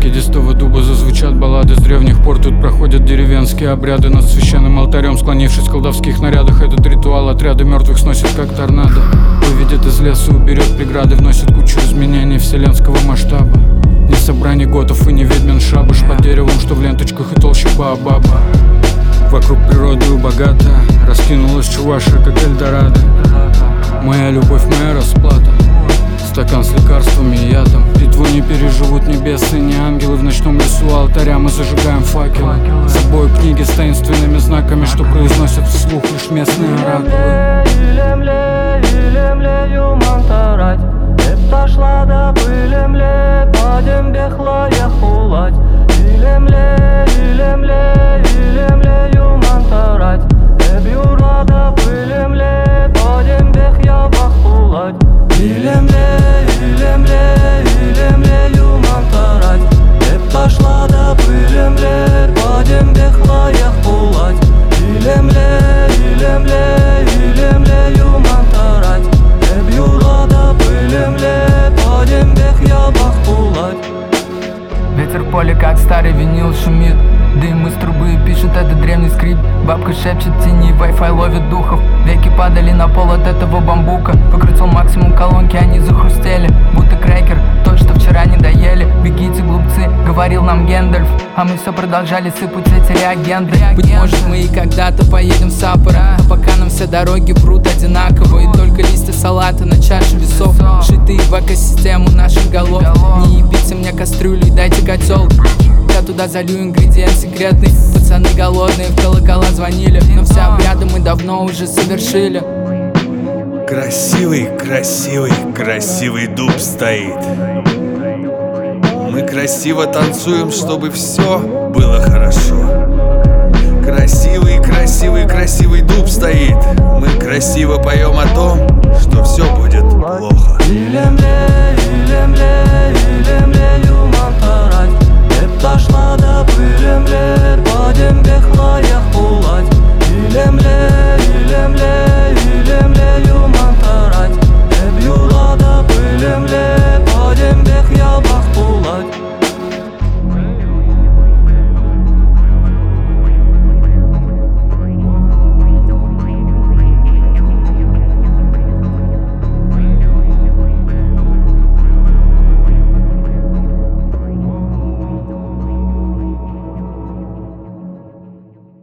раскидистого дуба зазвучат баллады с древних пор. Тут проходят деревенские обряды над священным алтарем, склонившись в колдовских нарядах. Этот ритуал отряды мертвых сносит как торнадо. Выведет из леса, уберет преграды, вносит кучу изменений вселенского масштаба. Не собрание готов и не ведьмин шабаш под деревом, что в ленточках и толще баобаба. Вокруг природы богата, раскинулась чуваша, как Эльдорадо. Моя любовь, моя расплата, стакан с лекарствами и ядом. Битву не переживут небесные, не ангелы. В ночном лесу алтаря мы зажигаем факелы. С собой книги с таинственными знаками, что произносят вслух лишь местные оракулы. Ветер в поле, как старый винил, шумит. Дым из трубы пишет этот древний скрипт. Бабка шепчет тени, Wi-Fi ловит духов. Веки падали на пол от этого бамбука. Выкрутил максимум колонки, они захрустели. Будто крекер, тот, что вчера не доели. Бегите, глупцы, говорил нам Гэндальф. А мы все продолжали сыпать эти реагенты. Быть может, мы и когда-то поедем в Саппоро, а пока нам все дороги прут одинаково. И только листья салата на чаше весов, шитые в экосистему наших голов. Не ебите мне кастрюлю и дайте котел. Я туда залью ингредиент секретный. Пацаны голодные в колокола звонили, но все обряды мы давно уже совершили. Красивый, красивый, красивый дуб стоит. Мы красиво танцуем, чтобы все было хорошо. Красивый, красивый, красивый дуб стоит. Мы красиво поем о том, что все будет плохо.